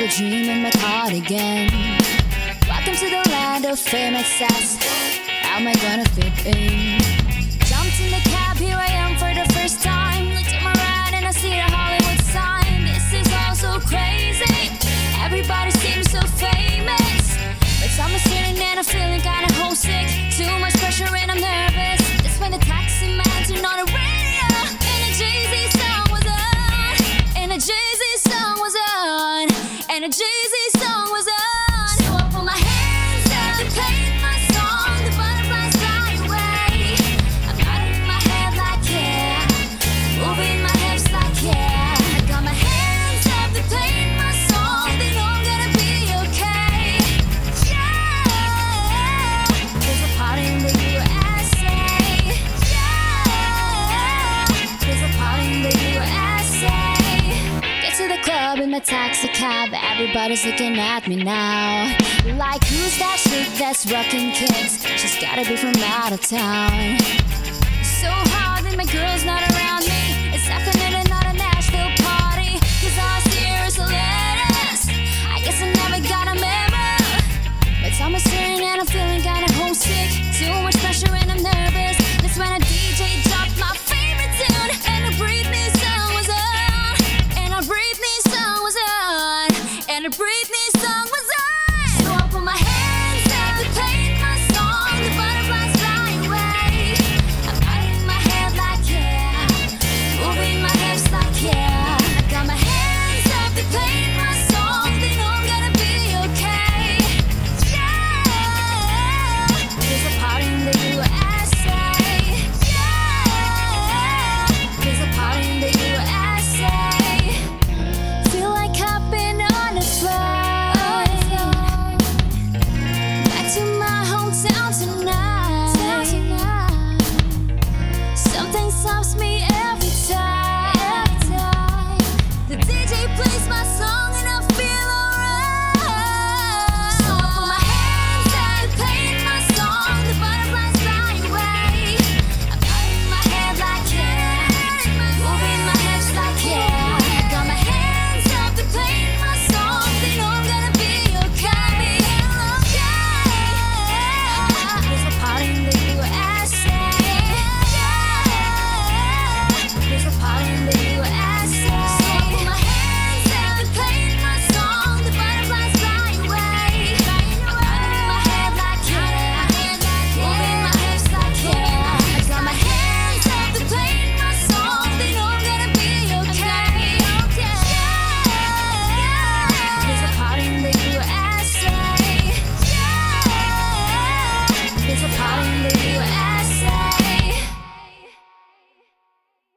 dream in my cardigan. Welcome to the land of fame excess. How am I gonna fit in? Jumped in the cab, here I am for the first time. Looked to my right and I see the Hollywood sign. This is all so crazy. Everybody seems so famous, but someone's sitting and I'm feeling kinda homesick. Too much pressure and I'm nervous. That's when the taxi man turned on the radio and a Jay-Z song was on. And a Jay-Z song was on. And a Jay-Z song was on. So I put my hands up and played my song. The butterflies fly away. I'm nodding my head like yeah, moving my hips like yeah. I got my hands up and played my song. They know I'm gonna be okay. Yeah, there's a party in the USA. Yeah, there's a party in the USA. Get to the club in my taxi cab. Everybody's looking at me now. Like, who's that chick that's rocking kicks? She's gotta be from out of town. So hard that my girl's not around me.